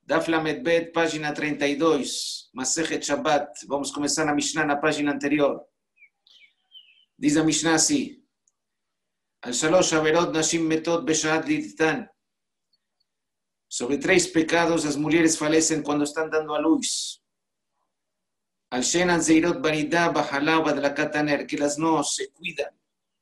Daf Lamed Bet, página 32, Masechet Shabbat. Vamos começar na Mishnah na página anterior. Diz a Mishnah assim: Al Shalosh Averot Nashim Metot Beshat Liditan. Sobre 3 pecados as mulheres falecem quando estão dando a luz. Al Shenan Zeirot Banidah Bahalá Badlakat Taner, que elas não se cuidam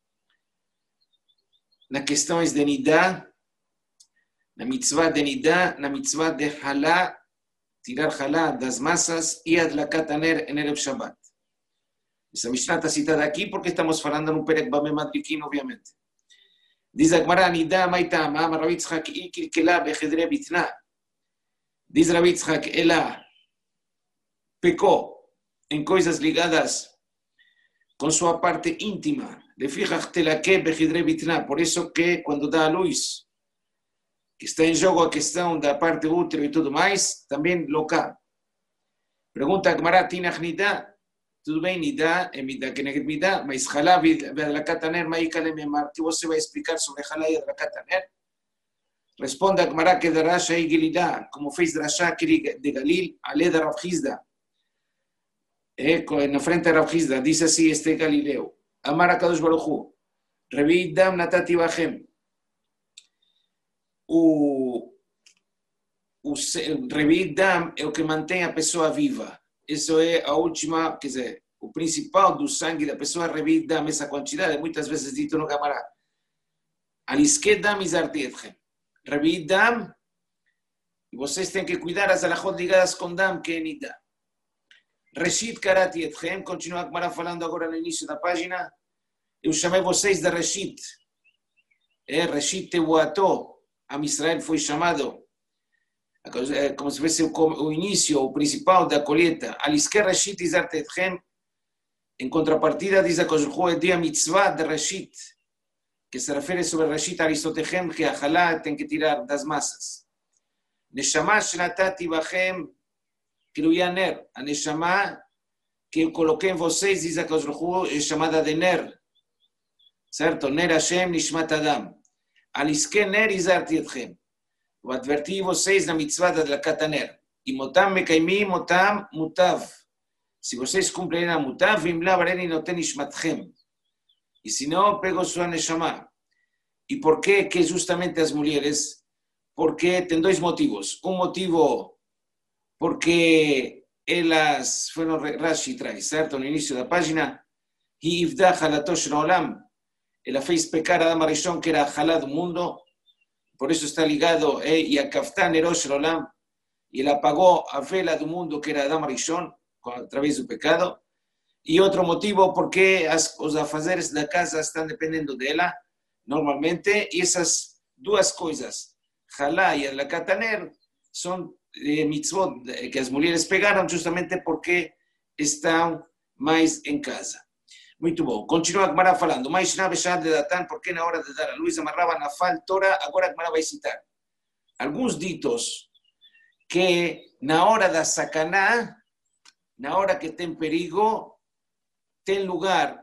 na questões de Nidah, na mitzvah de Nidah, na mitzvah de Halá, tirar Halá das massas e Adlakat Taner en Erev Shabbat. Essa Mishnah está citada aqui porque estamos falando no Perek Bameh Madrikin, obviamente. Diz a Gemara, Nidah Maitam, Amar Rav Yitzchak Kilkela Bechedre Bitna. Diz Rav Yitzchak, ela pecou em coisas ligadas com sua parte íntima. Lefichach telake Bechedre Bitna. Por isso que quando dá a luz, que está em jogo a questão da parte útil e tudo mais, também local. Pergunta a Gemara, Tinach Nidah. Tudo bem, Nidah, é Midah, que neged Midah, mas Halá e Adlakat Taner, Maíkale Memar, que você vai explicar sobre Halá e Adlakat Taner? Responde a Gemara que Darash aí Gilidá, como fez Drashá de Galil, Ale da Rav Hizda. Na frente da Rav Hizda, diz assim este Galileu: Amar a Kadosh Baruch Hu, Revi Dam Natati Bachem. O Revi Dam é o que mantém a pessoa viva. Isso é a última, quer dizer, o principal do sangue da pessoa, Revi Dam, essa quantidade, muitas vezes dito no Gamará. Aliske Dam Izarti Etchem. Revi Dam, e vocês têm que cuidar as alachot ligadas com Dam, que é Nidah. Reshit Karati Etchem, continua a Gamará falando agora no início da página. Eu chamei vocês de Reshit. Reshit Tevuato, Am Israel foi chamado. Como se fosse o início, o principal da colheita. Alisker Reshit Izart Etchem. Em contrapartida, diz a Koshruhu, é dia mitzvah de Reshit, que se refere sobre Reshit Aristotechem, que a Halá tem que tirar das massas. Neshama Shnatati Bachem Kiluyaner. A Neshama que eu coloquei em vocês, diz a Koshruhu, é chamada de Ner. Certo? Ner Hashem Nishmat Adam. Alisker Ner Izart Etchem. Eu adverti vocês na mitzvah da Adlakat Taner. E motam mekaimim, motam mutav. Se vocês cumprem a mutav, im la bareni noten ishmatchem. E se não, pego sua neshama. E por que justamente as mulheres? Porque tem 2 motivos. Um motivo, porque elas foram, Rashi traz, certo? No início da página, Hi ivda halatosh olam. Ela fez pecar a Adam Arishon, que era a halá do mundo. Por eso está ligado, y a Kaftan Erosh Olam, y él apagó a vela do mundo que era Adam Rishon, a través del pecado. Y otro motivo, porque os afazeres da casa están dependiendo de ela, normalmente, y esas 2 coisas, Halá y Adlakat Taner, son mitzvot que as mulheres pegaram justamente porque estão mais em casa. Muito bom. Continua a Gemara falando. Mais na Beshat de Datan, porque na hora de dar a luz amarrava na fal Torah. Agora a Gemara vai citar alguns ditos que na hora da sacaná, na hora que tem perigo, tem lugar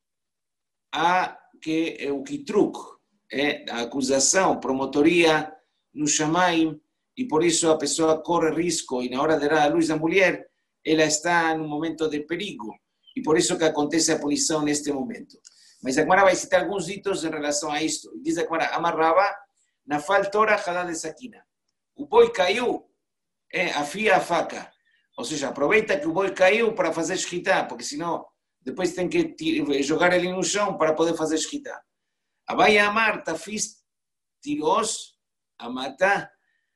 a que o kitruk, a acusação, promotoria no Shamaim, e por isso a pessoa corre risco, e na hora de dar a luz à mulher, ela está num momento de perigo. E por isso que acontece a punição neste momento. Mas a Gemara vai citar alguns ditos em relação a isto. Diz a Gemara, amarrava na fal Torah halá de sakina. O boi caiu, afia a faca. Ou seja, aproveita que o boi caiu para fazer shkita, porque senão depois tem que jogar ele no chão para poder fazer shkita. Abai amar tafis tiros amata.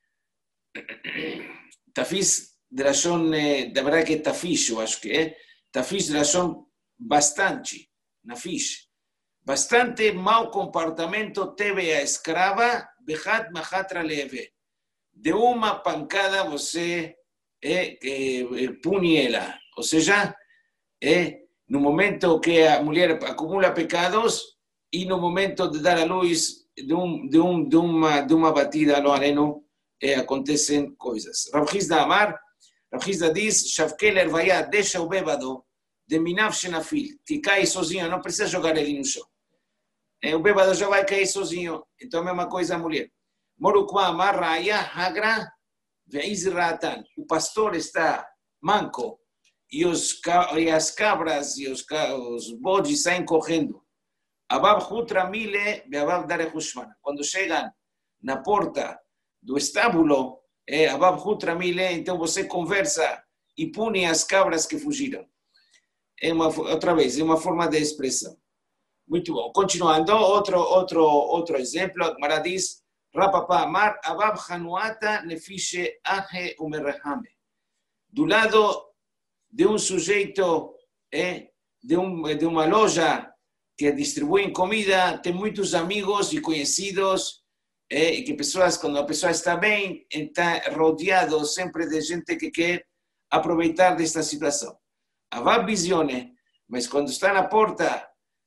Tafis de Lashon, da verdade que é tafish, eu acho que é. Tafish de Lashon bastante, nafish. Bastante mau comportamento teve a escrava, bechat machatra leve. De uma pancada você pune ela. Ou seja, no momento que a mulher acumula pecados e no momento de dar a luz de uma batida no areno, acontecem coisas. Rav Hizda Amar, Rav Hizda diz, Shavkeler vaya, deixa o bêbado de minav shenafil, que cai sozinho, não precisa jogar ele no chão. O bêbado já vai cair sozinho. Então, a mesma coisa a mulher. Morukwa Amar Raya Hagra o pastor está manco e as cabras e os bodes saem correndo. Quando chegam na porta do estábulo, então você conversa e pune as cabras que fugiram. Outra vez, é uma forma de expressão. Muito bom. Continuando, outro exemplo, a Gemara diz, Rapapa Amar, Abab Hanuata Nefishe Ahe Umerahame. Do lado de um sujeito, de uma loja que distribui comida, tem muitos amigos e conhecidos, e que quando a pessoa está bem, está rodeado sempre de gente que quer aproveitar desta situação. Abab Visione, mas quando está na porta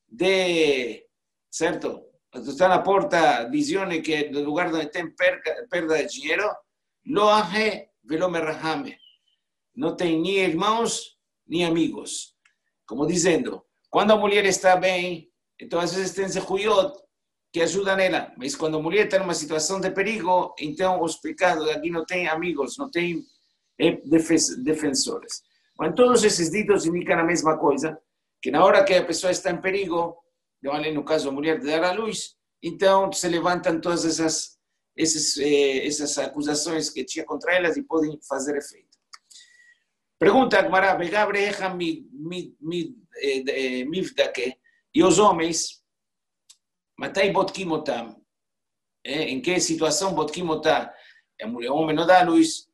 certo? Quando está na porta, visione que é do lugar onde tem perda de dinheiro, lo ahe velo merahame. Não tem nem irmãos, nem amigos. Como dizendo, quando a mulher está bem, então às vezes tem zehuyot que ajudam ela. Mas quando a mulher está numa situação de perigo, então os pecados aqui não tem amigos, não tem defensores. Mas todos esses ditos indicam a mesma coisa, que na hora que a pessoa está em perigo, no caso a mulher de dar à luz, então se levantam todas essas acusações que tinha contra elas e podem fazer efeito. Pergunta a Gemara, Mivdake, e os homens, matai botkim otam, em que situação botkim otam? O homem não dá à luz,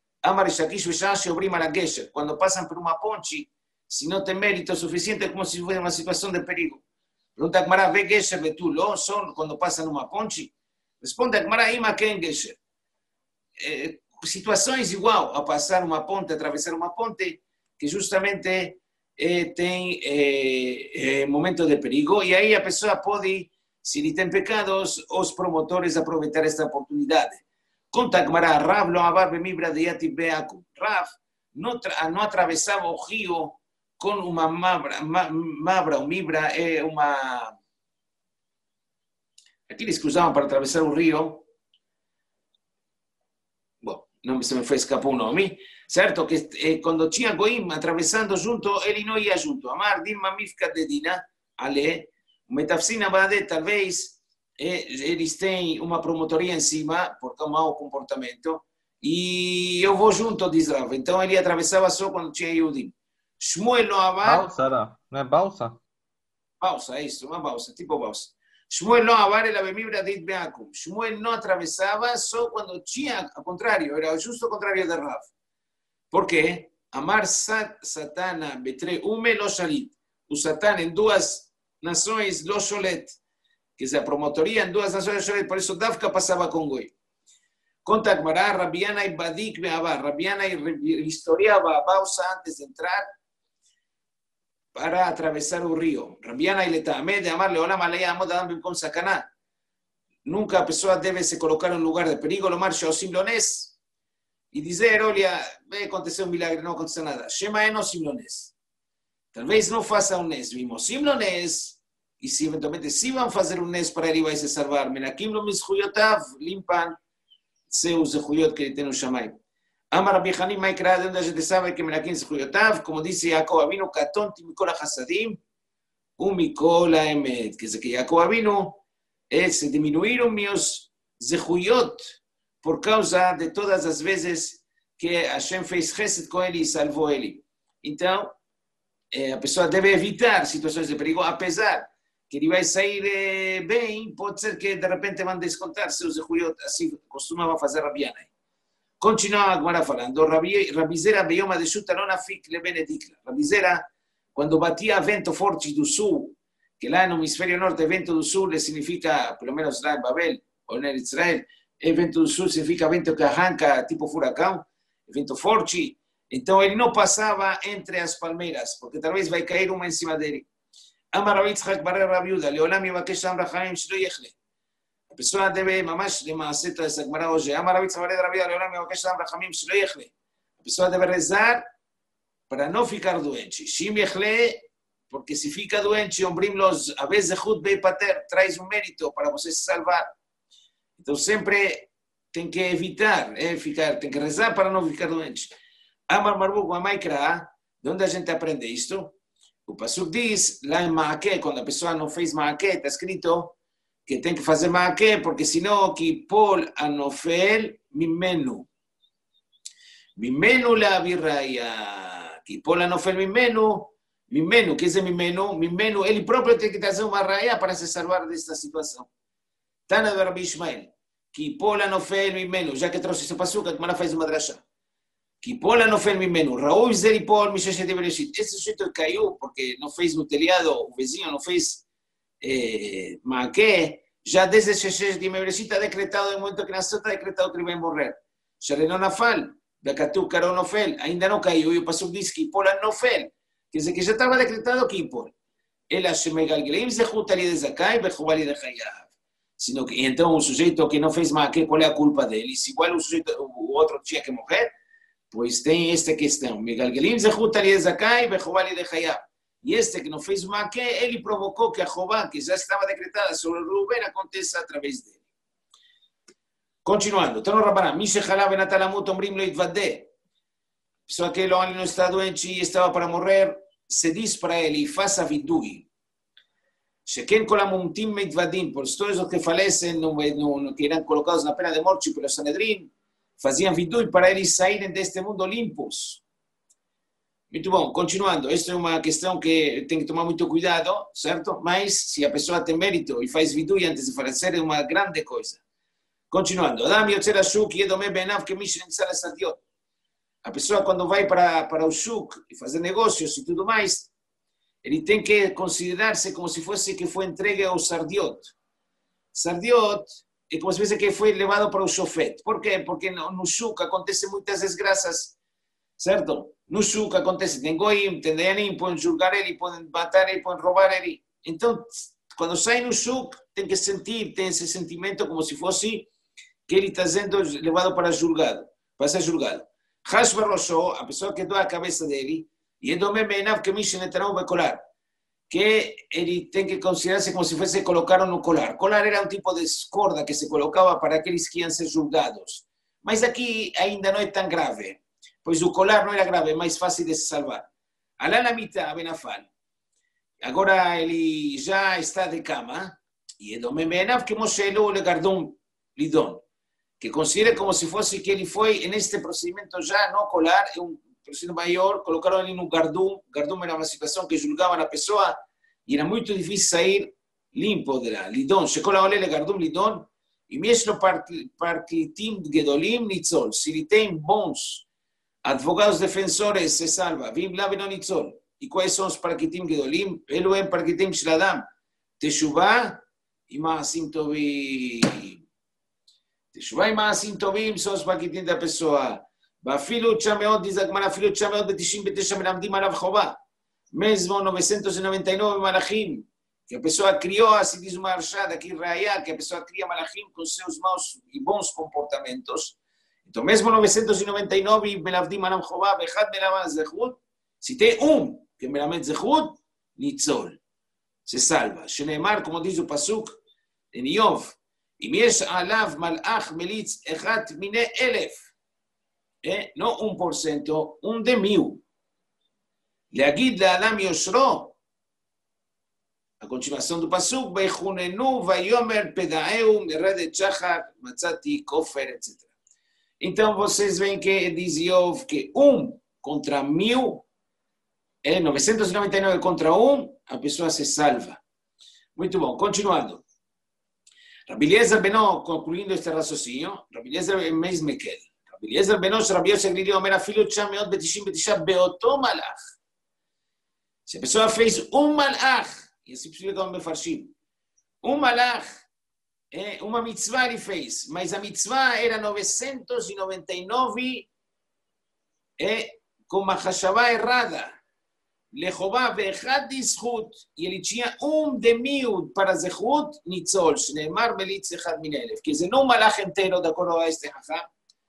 quando passam por uma ponte, se não tem mérito suficiente, é como se fosse uma situação de perigo. Pergunta a Gemara, vê Gesher Betulo, só quando passa numa ponte? Responde a Gemara, ima quem Gesher? Situações igual a passar uma ponte, atravessar uma ponte, que justamente tem momento de perigo, e aí a pessoa pode, se ele tem pecados, os promotores aproveitar esta oportunidade. Conta a Gemara, Rav lo abar bemibra de Yatib Beakum. Rav não atravessava o rio com uma mabra, ou mibra é uma... Aqueles que usavam para atravessar o rio, bom, não se me foi escapar o nome, certo? Que quando tinha Goim atravessando junto, ele não ia junto. Amar Dilma Mifka de Dina, Ale, Metafsina Bade, talvez eles têm uma promotoria em cima, porque é um mau comportamento, e eu vou junto, diz Rav. Então ele atravessava só quando tinha Yudim. Shmuel no Avar... Balsa, não é balsa? Balsa, é isso, uma balsa, tipo balsa. Shmuel no Avar era bemibra de Beakum. Shmuel não atravessava só quando tinha, ao contrário, era justo o contrário de Rav. Por quê? Amar Satana betre ume lo shalit. O Satã em duas nações lo sholet. Que é a promotoria em duas nações lo sholet. Por isso Davka passava com Goi. Conta a Gemara, Rabiana e Badik Beavar. Rabiana historiava a balsa antes de entrar para atravessar o rio. Rabiana e Letame de Amar Leolam Aleia Amod Adam com Sakaná. Nunca a pessoa deve se colocar em um lugar de perigo, lo marcha ao simlonês e dizer, olha, aconteceu um milagre, não aconteceu nada. Shema é no simlonês. Talvez não faça um nes, vimos simlonês, e se eventualmente se vão fazer um nes para ele vai se salvar. Menakim lo mishuyotav, limpam seus zehuyot que ele tem no Shammai. Amar Rabbi Hanim Maikra, de onde a gente sabe que Menakim zehuyotав, como disse Jacob Avinu, katonti mikol hasadim, mikol haemet. Quer dizer que Jacob Avinu se diminuíram meus zehuyot por causa de todas as vezes que Hashem fez chesed com ele e salvou ele. Então, a pessoa deve evitar situações de perigo, apesar que ele vai sair bem, pode ser que de repente vão descontar seus zehuyot, assim costumava fazer Rabiana. Continua agora falando, Rabizera Beyoma de Shutalona Fik le Benedicla. Rabizera, quando batia vento forte do sul, que lá no hemisfério norte, vento do sul significa, pelo menos lá em Babel, ou em Israel, vento do sul significa vento que arranca, tipo furacão, vento forte. Então ele não passava entre as palmeiras, porque talvez vai cair uma em cima dele. Amar Rav Yitzchak bar Rabiuda, Leolam Yivakesh Am Rachamim Shelo Yechle. A pessoa deve, mamash, למעשה essa Gemara hoje. Amar Rav Yitzchak bar Rabiuda, Leolam Yivakesh Am Rachamim Shelo Yechle. A pessoa deve rezar para não ficar doente. Shim Yechle, porque se fica doente, ombrimlos, a vez de Hud Bei Pater, traz um mérito para você se salvar. Então sempre tem que evitar, tem que rezar para não ficar doente. Amar Marbuk Mamaikra, de onde a gente aprende isto? O Pasuk diz, lá em Maaké, quando a pessoa não fez Maaké, está escrito que tem que fazer Maaké, porque senão que Pol Anofel Mimenu. Mimenu la virraia. Que Pol Anofel Mimenu. Mimenu, que é Mimenu? Mimenu, ele próprio tem que trazer uma raia para se salvar desta situação. Tana do Rabi Ishmael. Que Pol Anofel Mimenu. Já que trouxe esse Pasuk, a Gemara faz uma drashá. Que Pola não fez mimeno, Raul Zeri Pol, Mishashet de Bereshit. Esse sujeito caiu porque não fez no telhado, o vizinho não fez Maaké, já desde Sheshet de Bereshit está decretado, no momento que nasceu, está decretado que ele vai morrer. Sharenon Nafal, Bekatu Karon Nofel, ainda não caiu, e o Pasuk diz que Pola Nofel, quer dizer que já estava decretado que Pol. Ela Shemegal Gleim Zehut Ali de Zakai, Bechubal Ali de Hayav. Sino que, então, o sujeito que não fez Maaké, qual é a culpa dele? Se igual o outro tinha que morrer, pois tem esta questão. Megalgelim zehut ali zakai bechubá li de hayab. E este que não fez o Maaké, ele provocou que a Jobá, que já estava decretada sobre o Reuben, aconteça através dele. Continuando. Então, Rabaná, Mishe Halab Natalamut Omrim lo Itvadeh. Pessoa que ele não está doente e estava para morrer, se diz para ele, faça vidui. Sheken kolamumtim meitvadim, por todos os que falecem, que eram colocados na pena de morte pelo Sanedrim, faziam vidui para eles saírem deste mundo limpos. Muito bom, continuando. Esta é uma questão que tem que tomar muito cuidado, certo? Mas se a pessoa tem mérito e faz vidui antes de falecer, é uma grande coisa. Continuando. Adam yotzer hashuk yedome benav kemish nimtza lesadiot. A pessoa quando vai para o shuk e fazer negócios e tudo mais, ele tem que considerar-se como se fosse que foi entregue ao sardiot. Sardiot é como se fosse que foi levado para o shofet. Por quê? Porque no shuk acontecem muitas desgraças, certo? No shuk acontece, tem goim, tem dayanim, podem julgar ele, podem matar ele, podem roubar ele. Então, quando sai no shuk, tem que sentir, tem esse sentimento como se fosse que ele está sendo levado para julgado, para ser julgado. Hash barroshó, a pessoa que doa a cabeça dele, e edome beinav que mishen etarão becolar, que ele tem que considerar-se como se fosse colocar no colar. Colar era um tipo de corda que se colocava para aqueles que iam ser julgados. Mas aqui ainda não é tão grave, pois o colar não era grave, é mais fácil de se salvar. Alá na mitad, Benafal. Agora ele já está de cama, e edome beinav que moshelo le gardum lidon, que considera como se fosse que ele foi, neste procedimento já no colar, é um procedimento maior, colocaram ele no gardum. Gardum era uma situação que julgavam a pessoa e era muito difícil sair limpo de lá. Lidon, chegou a olhar gardum lidon, e mesmo partitim gedolim nitzol, se ele tem bons advogados defensores, se salva. Vim lá no nitzol. E quais são os partitim gedolim? Ele é partitim shladam, teshuvah e maasim tovim. תשובה עם מעשים טובים, סוס פרקיטים את הפסועה. ואפילו 900, diz a Gemara, אפילו 999 מלמדים עליו חובה. Mesmo 999 malachim, que a pessoa criou, assim diz uma arshada aqui, Raya, que a pessoa cria malachim com seus maus e bons comportamentos. Então, mesmo 999 מלמדים עליו חובה, ואחד מלמד זכות, se tem que מלמד זכות, ניצול. Se salva. שנאמר, como diz o Pasuk, em Iov, אם יש עליו מלאך מליץ אחד מיני 1,000, לא 1%, 1/1000, להגיד לאדם יושרו, a continuação do Pasuk, ויחוננו ויאמר פדעהו מרדת שחר, מצאתי כופר, etc. Então vocês veem que diz Iov que 1 contra 1000, 999 contra 1, a pessoa se salva. Muito bom, continuando. Rabbi Eliezer Beno, concluindo este raciocínio, Rabbi Eliezer é mais mequel. Rabbi Eliezer Beno, Rabbi Yosef Grili, Omer, afilo 999 beoto malach. Se a pessoa fez malach, e assim explica o Mefarshim, malach, uma mitzvah ele fez, mas a mitzvah era 999 com uma chashavá errada. לחובה ואחד לזכות, e ele tinha 1/1000 para זכות, ניצול, שנאמר מליץ אחד מן 1,000, que não malach inteiro, de acordo a este hacham,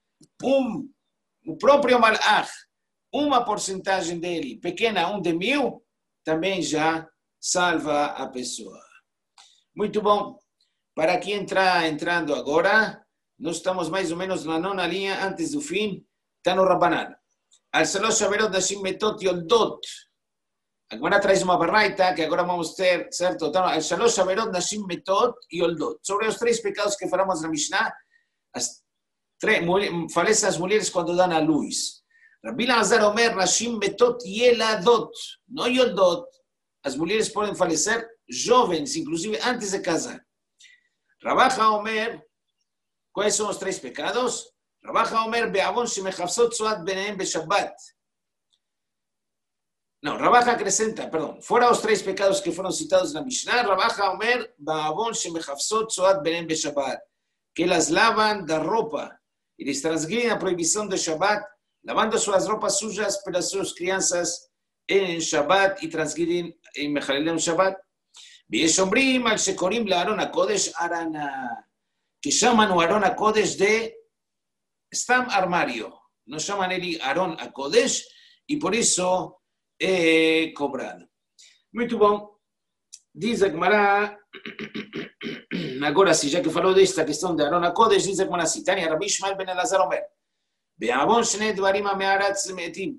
o próprio malach, uma porcentagem dele, pequena, 1/1000, também já salva a pessoa. Muito bom. Para aqui entrando agora no estamos más o menos en la nona línea antes del fin, Tano Rabbanan. Al Shalosh Averot Nashim Metot Yoldot. Agmara trae una barraita que ahora vamos a ver, ¿cierto? Al Shalosh Averot Nashim Metot Yoldot. Sobre los 3 pecados que falamos en la Mishnah, las 3 falecen las mujeres cuando dan a luz. Rabbi Lazar Omer Nashim Metot Yeladot, no Yoldot. Las mujeres pueden falecer jóvenes, inclusive antes de casar. Rabaja Omer, ¿cuáles son los 3 pecados? Rabaja Omer Be'avon Shemechavsot Zoat Benehem Beshabbat. No, Rabaja acrescenta, perdón, fuera los 3 pecados que fueron citados en la Mishnah, Rabaja Omer Be'avon Shemechavsot Zoat Benehem Beshabbat, que las lavan de ropa y les transgreden la prohibición de Shabbat, lavando sus ropas suyas para sus crianzas en Shabbat y transgreden en Mechalelem Shabbat. Vieshombrim al Shekorim la Aron HaKodesh Arana, que llaman a Aron HaKodesh de Stam armario, no llaman el Aron HaKodesh y por eso cobrado. Muito bom. Diz a Gemara, agora sim, já que falou desta questão de Aron HaKodesh, diz a Gemara assim, Tania Rabbi Ishmael ben Elazar Omer, Be'avon Shnei Dvarim Ha'me'aratz Me'etim,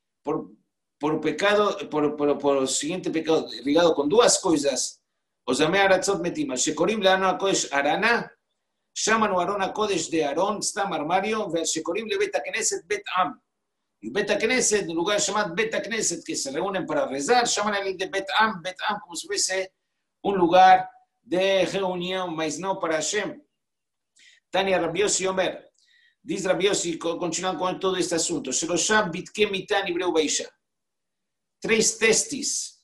por pecado, por el siguiente pecado, ligado con 2 coisas, os Ha'me'aratzot Me'etim, al Shekorim le Aron HaKodesh Arana, llaman a Aron HaKodesh de Aron, Stam armario, ve'al Shekorim le Bet HaKnesset Bet Am. Y Bet HaKnesset, un lugar llamado Bet HaKnesset, que se reúnen para rezar, llaman a él de Bet Am, como si fuese un lugar de reunión, mas no para Hashem. Tania Rabbi Yossi Omer, dice Rabbi Yossi, continuando con todo este asunto, Sheloshah Bitke Mitan Ibreu Beisha. 3 testis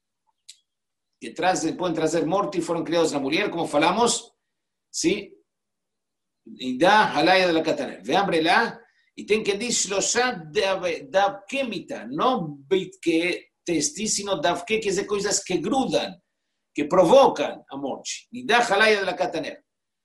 que pueden traer muerte y fueron criados en la mujer, como falamos, ¿sí? Y da halaya de la kataner. Ve hambre la, y ten que decir Sheloshah Davke Mitan, no Bitke testis, sino Davke, que es de cosas que grudan, que provocan a muerte. Y da halaya de la kataner.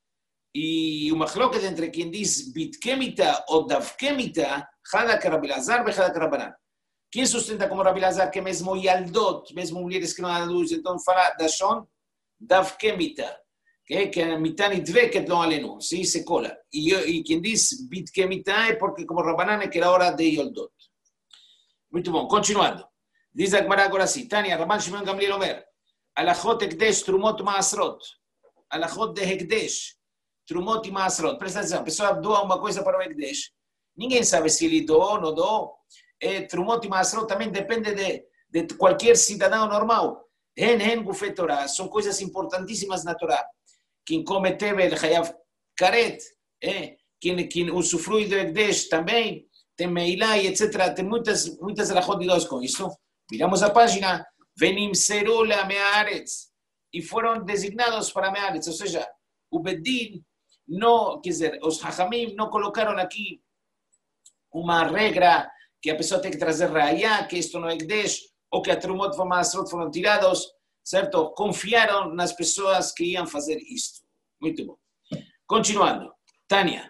Y un machloket entre quien dice Bitkemita o Davkemita, Jada que Rabbi Lazar, Jada que Rabbanan. ¿Quién sustenta como Rabbi Lazar que mesmo Yaldot, mesmo mujeres que no dan luz, entonces fala Dashon, Davkemita, que mitad y dveket lo aleno, ¿sí? Se cola. Y quien dice Bitkemita es porque como Rabbanan es que era hora de Yoldot. Muy bien, continuando. Dice Agmara ahora sí, Tania, Rabban Shimon Gamliel Omer, Alachot Ekdesh, Trumot Maasrot, Alachot de Ekdesh, Trumot y Maasrot. Presta atenção, a pessoa doa uma coisa para o Ekdesh. Ninguém sabe se ele doou ou não doou. Trumot y Maasrot também depende de qualquer cidadão normal. Hen Gufet Torah, são coisas importantíssimas na Torá. Quem come Tevel, Hayav Karet, quem usufrui do Ekdesh também, tem Meilá e etc. Tem muitas alachot ligadas com isso. Miramos a página, Venim Serula Me'aretz, e foram designados para Me'aretz, ou seja, o Bedin, no, quer dizer, os Hachamim não colocaram aqui uma regra que a pessoa tem que trazer raya, que isto não é Ekdesh, ou que a Trumot e Maasrot foram tirados, certo? Confiaram nas pessoas que iam fazer isto. Muito bom. Continuando. Tânia.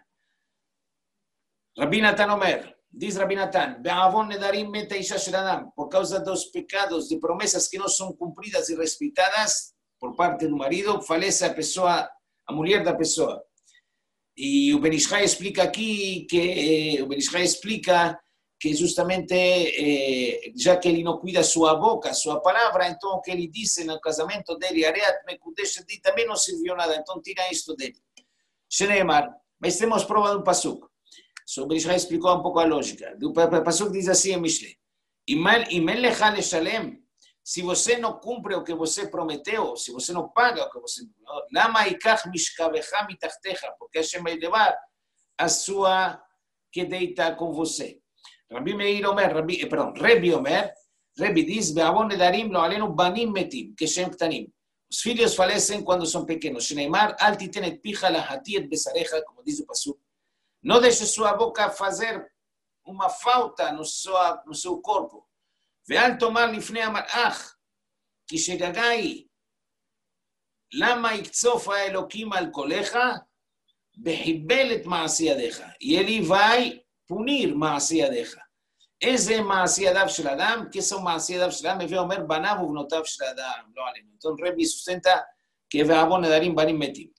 Rabbi Natan Omer, diz Rabbi Natan, Be'avon nedarim meta isha shel adam, por causa dos pecados de promessas que não são cumpridas e respeitadas por parte do marido, falece a pessoa, a mulher da pessoa. E o Ben Ishai explica aqui que justamente, já que ele não cuida sua boca, sua palavra, então o que ele disse no casamento dele, Areat Mekudesh, também não serviu nada, então tira isto dele. Sheneemar, mas temos prova de um pasuk. O Ben Ishai explicou um pouco a lógica. O pasuk diz assim em Mishle, Imen lecha leshalem, se você não cumpre o que você prometeu, se você não paga o que você... Lama ikach mishkavecha mitachtecha, porque Hashem vai levar a sua que deita com você. Rabbi Meir Omer, Rebbe Omer, Rebbe diz, Be'avon nedarim lo alenu banim metim, que shem ktanim. Os filhos falecem quando são pequenos. Sheneimar, al titen et pija lahati et besareja, como diz o pasuk. Não deixe sua boca fazer uma falta no seu corpo. ואל תאמר לפני המלאך, כי שגגה היא, למה יקצוף האלוקים על קולך, בחיבל את מעשי ידיך. ילי ואי פוניר מעשי ידיך. איזה מעשי ידיו של אדם? כסו מעשי ידיו של אדם, מביא אומר בניו ובנותיו של אדם, לא עלינו. entonces רבי סוסנטה, כי ועוון נדרים בנים מתים.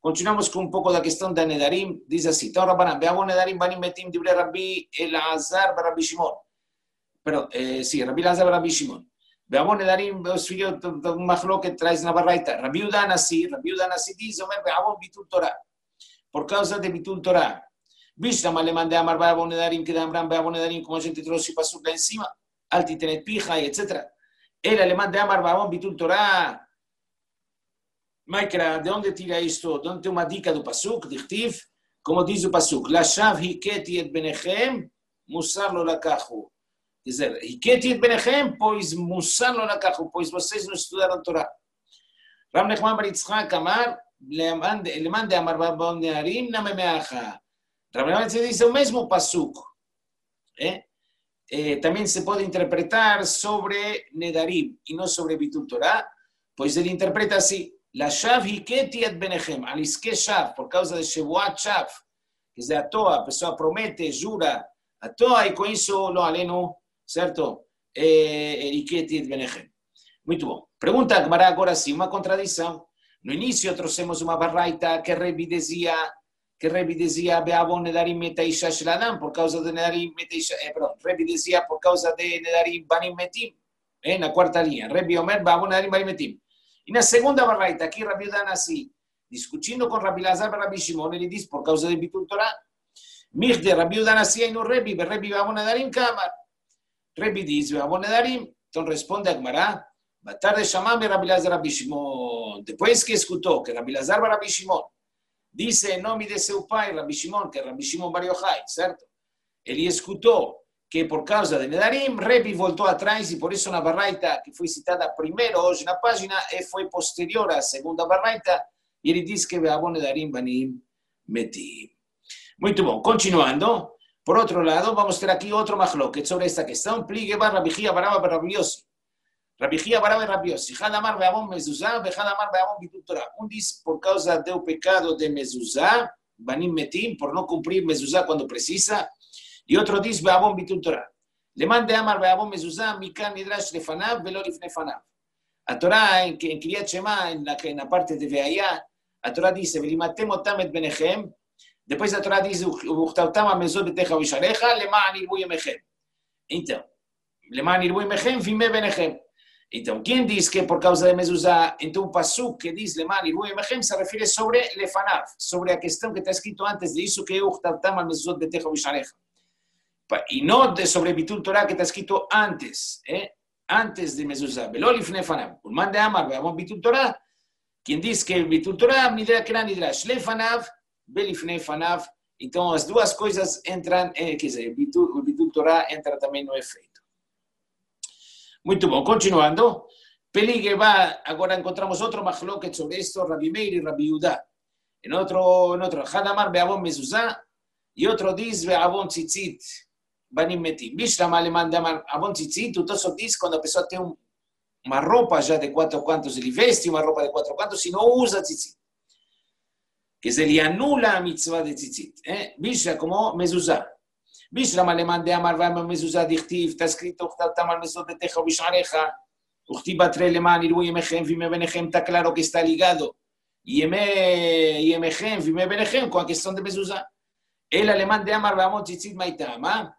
Continuamos con un poco la cuestión de Nedarim. Dice así, Torah Banan, veamos Nedarim, Banim Metim, Dibre Rabbi Elazar, Rabbi Shimon. Pero, sí, Rabbi Elazar, Rabbi Shimon. Veamos Nedarim, veamos filho, un majlo que traes una barraita. Rabbi Uda Nasi dice, veamos Bitul Torah. Por causa de Bitul Torah. Bishlama le mandé a Amar, veamos Nedarim, que dan veamos Nedarim, como gente trouxe para subir encima. Alti tenet pija, y etc. Él le mandé a Amar, veamos Bitul Torah. Maikra, ¿de dónde tira esto? ¿Dónde una dica do pasuk? Dichtiv, como dice el pasuk, la shav hiketi et benechem, musar lo lakahu. Quer dizer, hiketi et benechem, pois musar lo lakahu, pois vocês não estudaram Torá. Ram Nechman bar Yitzchak Amar, le mande Amar babon nearim na memeacha. Ram Nechman dice o mesmo pasuk. También se puede interpretar sobre Nedarim y no sobre Bitul Torah, pues él interpreta así. La shav hiketi et benechem, aliske shav, por causa de Shevuat shav, que es de Atoa, a pessoa promete, jura, Atoa, e com isso lo aleno, certo? Hiketi et benechem. Muito bom. Pergunta a Gemara agora sim, uma contradição. No início trouxemos uma barraita que Rebbe dizia, Beavon Nedarim metaisha sheladam, por causa de Nedarim metaisha, Rebbe dizia por causa de Nedarim banim metim, na quarta linha. Rebbe Omer, Beavon Nedarim banim metim. E na segunda barraita, aqui Rabbi Uda Nasi, discutindo com Rabbi Elazar e Rabbi Shimon, ele diz, por causa de Bitul Torah, Mirde Rabbi Uda Nasi e no Rebbe Beavon Nedarim Kamar. Rebbe diz, Beavon Nedarim, então responde a Gemara, Batarde chamame Rabbi Elazar e Rabbi Shimon. Depois que escutou que Rabbi Elazar e Rabbi Shimon disse em nome de seu pai, Rabbi Shimon, que é Rabbi Shimon Bar Yochai, certo? Ele escutou que por causa de Nedarim, Rebbe voltou atrás e por isso na barraita que foi citada primeiro hoje na página foi posterior à segunda barraita e ele diz que Beavon Nedarim banim metim. Muito bom, continuando. Por outro lado, vamos ter aqui outro machloket sobre esta questão. Pligue bar Rabbi Chia Baraba bar Rabbi Yossi. Rabbi Chia Baraba e Rabbi Yossi. Had amar Beavon mezuzah, had amar Beavon Bitul Torah. Diz por causa do pecado de mezuzah, banim metim, por não cumprir mezuzah quando precisa. E outro diz, Beavon Bitul Torah. Le mande Amar Beavon mezuzah, mikan nidrash lefanav, velo lifnei fanav. A Torah, en Kriyat Shema, en la parte de Veaya, a Torah dice, velimatem otam et benechem. Depois a Torah diz, uchtautam amezot betecha visharecha, leman irbu yemechem. Então, leman irbu yemechem, vime benechem. Então, quem diz que por causa de mezuzah, então o pasuk que diz leman irbu yemechem se refere sobre lefanav, sobre a questão que está escrito antes de isso, que é uchtautam amezot betecha visharecha. Y no sobre Bitul Torah que está escrito antes, antes de mezuzah. Velo lifnei fanav. Ulman de Amar, veamos Bitul Torah. Quien dice que Bitul Torah, nidra que nidrash lefanav, belifnei fanav. Então as duas coisas entram, quer dizer, Bitul Torah entra também no efeito. Muito bom, continuando. Pelige va, agora encontramos outro machloket sobre esto, Rabbi Meir e Rabbi Uda. En otro, Hadamar beavon mezuzah, e outro diz beavon tzitzit. Banim metim. Bishlama alemán de Avon tzitzit, o Tosot diz quando a pessoa tem uma roupa já de 4 cantos, ele veste uma roupa de 4 cantos e não usa tzitzit. Quer dizer, ele anula a mitzvah de tzitzit. Bishla como mezuzah. Bishlama alemán de Amar vai mezuzah dichtiv, está escrito, uchtaltam al mezuzah de techa visharecha, uchtiv batre leman irbu yemechem vime benechem, está claro que está ligado. Yemechem vime benechem com a questão de mezuzah. El alemán de Amar Beavon tzitzit maitama.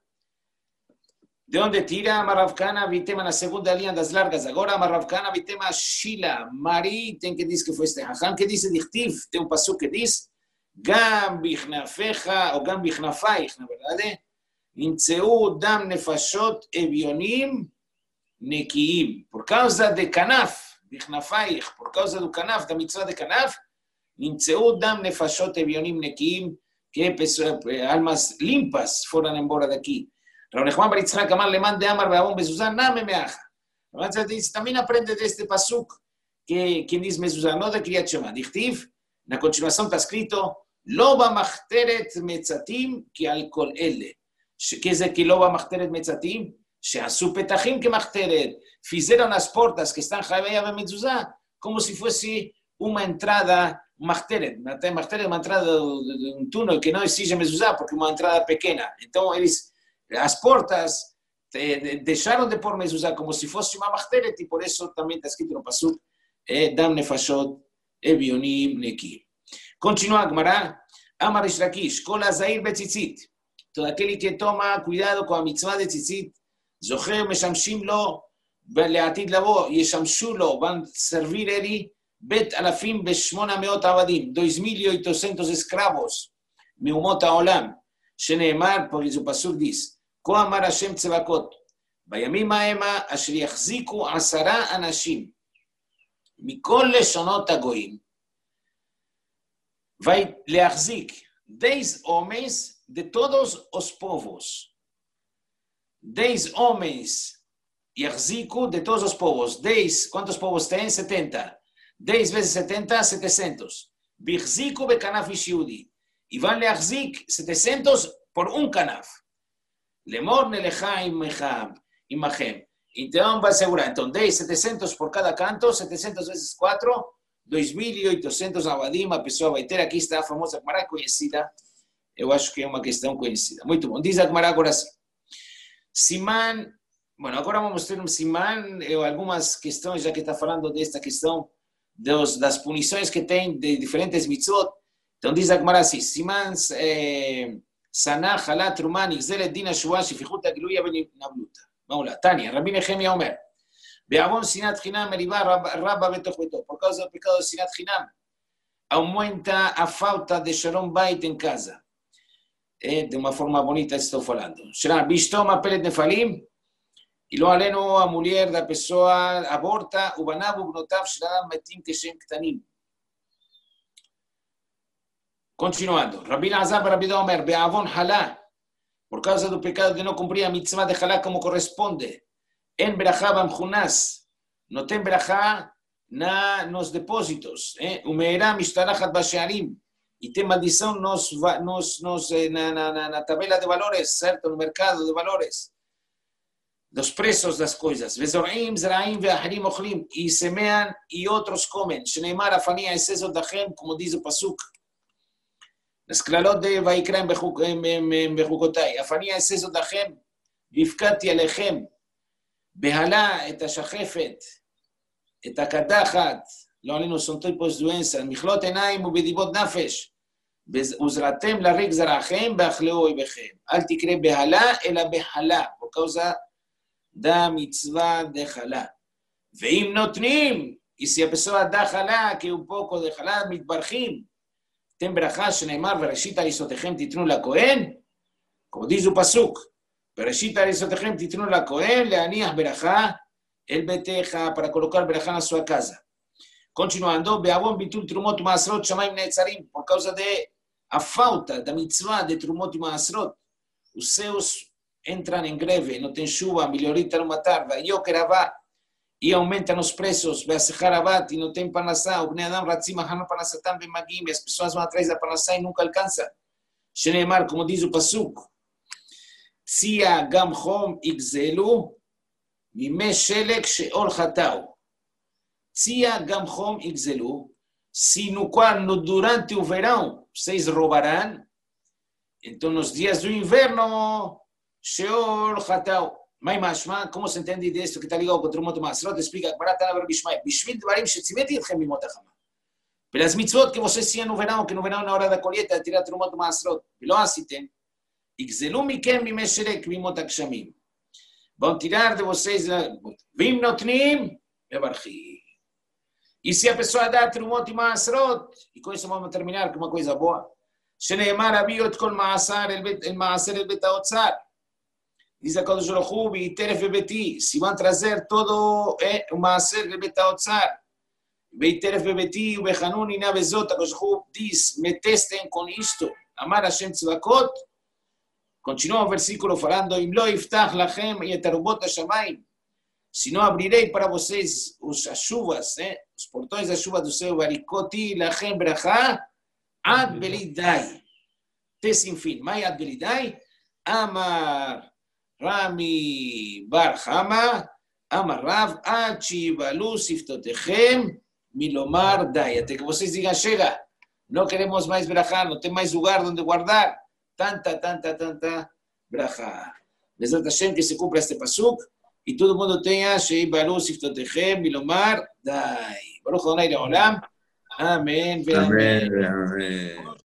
De onde tira Rav Kana, vitema na segunda linha das largas agora, Rav Kana, vitema Shila, Mari, tem que diz que foi este Hacham, que diz Dichtiv, tem pasuk que diz, Gam bichnafecha, ou Gam bichnafeich, na verdade, Nimtzeu dam nefashot evionim nekiim. Por causa de Kanaf, bichnafeich, por causa do Kanaf, da mitzvah de Kanaf, Nimtzeu dam nefashot evionim nekiim, que almas limpas foram embora daqui. Rav Nechman bar Yitzchak Amar leman de Amar Beavon mezuzah na memeacha. Rav diz, também aprende deste pasuk que quem diz mezuzah não de Kriyat Shema. Dichtiv, na continuação está escrito, lo b'machteret metzatim ki al kol ele. Quer dizer que lo b'machteret metzatim, she'asu petachim que machteret. Fizeram as portas que estão chaveia mezuzah como se fosse uma entrada machteret. Machteret é uma entrada de um túnel que não exige mezuzah porque é uma entrada pequena. Então eles as portas deixaram de pôr mezuzah como se fosse uma machteret e por isso também está escrito no pasuk dam nefashot evionim nekim. Continua, Gemara. Amar Rish Lakish, Kol Hazair Betzitzit. Todo aquele que toma cuidado com a mitzvah de tzitzit, Zocher Meshamshim lo, Leatid Lavo, Yeshamshu lo, van servir ele, Bet Alafim Beshmona Meot Avadim, 2.800 escravos, Meumot Haolam, Sheneemar, por isso o Pasuk diz, Ko Amar Hashem Tzevakot, בימים ההם אשר יחזיקו 10 אנשים מכל לשונות הגויים, vai להחזיק 10 homens de todos os povos. 10 homens יחזיקו de todos os povos. 10, ¿cuántos povos tem? 70. 10 vezes 70, 700. ויחזיקו בכנף איש יהודי. Y van להחזיק 700 por un canaf. לאמור נלכה עמכם. Então vai segurar. Então 10, 700 por cada canto, 700 vezes 4, 2.800 avadim, a pessoa vai ter. Aqui está a famosa Gemara conhecida. Eu acho que é uma questão conhecida. Muito bom. Diz a Gemara agora assim. Siman, bueno, agora vamos ter um Siman, algumas questões, já que está falando desta questão das punições que tem de diferentes mitzvot. Então diz a Gemara assim. Siman, Sanah, Halat, Truman, Ixzelet, Dina, Shua, Shifichut, Agiluya, Benabluta. Vamos lá. Tânia, Rabbi Nehemia Omer. Be'avon sinat chinam meribá rabba betoch beto. Por causa do pecado de sinat chinam, aumenta a falta de shalom bait em casa. De uma forma bonita estou falando. Será bistom apelet nefalim, e lo aleno a mulher da pessoa aborta, o banav ubnotav shradam metim keshem ktanim. Continuando. Rabbi Lazar Rabbi Omer, be'avon halá, por causa do pecado de não cumprir a mitzvah de halá como corresponde. En berajá bamchunas, no tem berajá nos depósitos. O meirá mistarachat bashearim, e tem maldição na tabela de valores, certo? No mercado de valores, dos preços das coisas. Vezorim, zraim, ve'aharim ochlim, e semeam e outros comem. Shneimar afania esesot dachem, como diz o pasuk. Nas klalot de Vaikra em Bechukotai. Afania esesot dachem, vifkati alechem. בהלה את השחפת, את הקדחת, לא עלינו סונטוי פוס דואנסה, מכלות עיניים ובדיבות נפש, וזרעתם לריק זרעכם, באכלהו אויביכם. אל תקרא בהלה, אלא בהלה, por causa da מצווה דחלה. ואם נותנים, y si a pessoa da חלה, que un poco de חלה, מתברכים, תן ברכה שנאמר, וראשית הריסותיכם תיתנו לכהן, como diz o pasuk, Bereshit Arizotechem titnu la Cohen, leaniach berajá, el beteja, para colocar berajá na sua casa. Continuando, beavon bitul trumot maasrot shamaim neetzarim, por causa de a falta da mitzvah de trumot maasrot, os céus entram em greve, não tem chuva, melhorita numa tarde, yokeravá, e aumenta nos preços, beasecharavat, e não tem panassá, o bnei adam ratzim ahanu panassatam bemagim, e as pessoas vão atrás da panassá e nunca alcançam. Sheneemar, como diz o pasuk, צייה גם חום יגזלו, מימי שלג שאול חטאו. צייה גם חום יגזלו, se durante o verão vocês roubarão, então nos dias do inverno, sheol chatau. Mai mashma, como se entende disso que está ligado com o Trumot Maasrot? Explica, barata na verbishmai, bishvil dvarim shetzimeti etchem mimot hachama. Pelas mitzvot que vocês tinham no verão, que no verão na hora da colheita, tirar Trumot Maasrot, e não assitem, יגזלו מכם מימי שלג מימות הגשמים. vão tirar de vocês, vim notnim, mevarchi. E se a pessoa dá trumot e maasrot, e com isso vamos terminar com uma coisa boa, sheneemar abiot kol maaser el bet haotzar. Diz a Kadosh Baruch Hu, beiteref bebeti, se vão trazer todo o maaser el bet haotzar, beiteref bebeti, ubechanun ina bezot, a Kadosh Baruch Hu diz, me testem com isto, amar Hashem tzvakot. Continua o versículo falando, Im lo iftach lachem et arubot hashamayim. Se não abrirei para vocês as chuvas, os portões da chuva do céu, varikoti lachem brachá, ad belidai. Até sem fim. Mai ad belidai? Amar Rami bar Chama, Amar Rav, ad shivalu siftotechem, milomar dai. Até que vocês digam, chega, não queremos mais brachá, não tem mais lugar onde guardar. Tanta bracha. Bezrat Hashem, que se cumpra este pasuk e todo mundo tenha Shei Baru Siftotechem Milomar Dai. Baruch Adonai Leolam. Amém, Amém, amém. amém.